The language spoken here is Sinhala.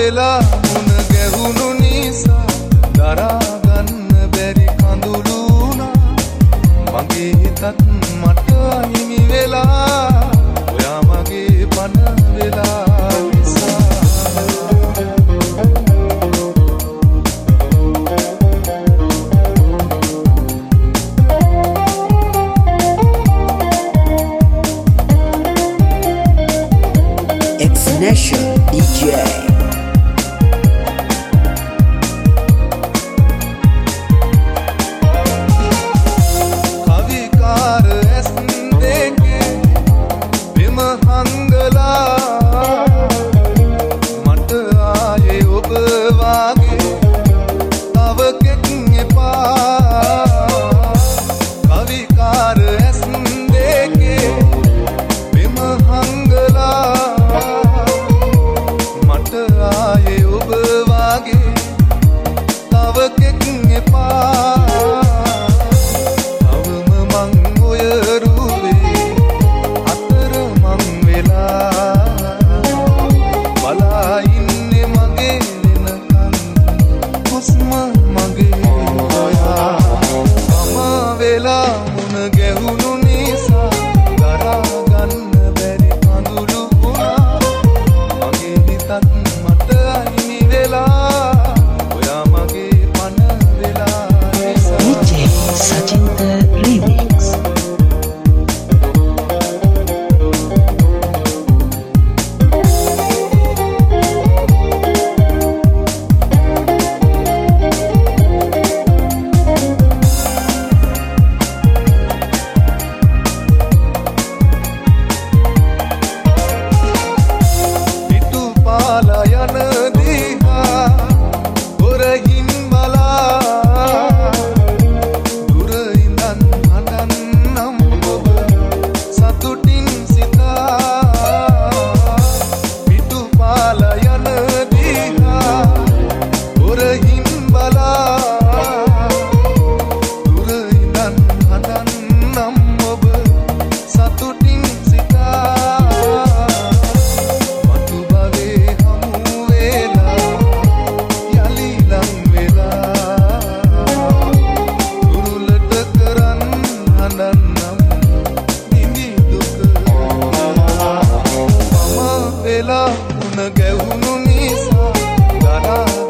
වෙලා මුණ ගැහුණු නිසා දරා ගන්න බැරි කඳුළු වුණා මගේ හිතත් මට හිමි වෙලා ඔයා මගේ පණ වෙලා නිසා X-Nation DJ කවිකාර ඇස් දෙකේ බිම හංගලා මට ආයේ ඔබ වාගේ තව කෙක් එපා කවිකාර ඇස් දෙකේ බිම හංගලා මට ආයේ ඔබ වාගේ තව කෙක් එපා තවම මං ඔය රුවේ අතර මං වෙලා බලා ඉන්නේ මගේ වෙනකන් හුස්ම මගේ ඔයා මම වෙලා මුණ ගැහුණු නිසා දරා ගන්න බැරි කඳුළු වුණා මගේ හිතත් මට අහිමි වෙලා ඔයා මගේ පණ වෙලා නිසා DJ Sajinta Remix පිටු පාලා යන දිහා හොරහින් බලා දුර ඉඳන් හඬන්නම් ඔබ සතුටින් සිතා පිටු පාලා යන දිහා හොරහින් බලා දුර ඉඳන් හඬන්නම් ඔබ සතුටින් සිතා මතු භවයේ හමු වෙලා යලි ලං වෙලා දුරුලට කරන් හඬන්නම් නිදි දුක මම වෙලා මුණ ගැහුණු නිසා දරා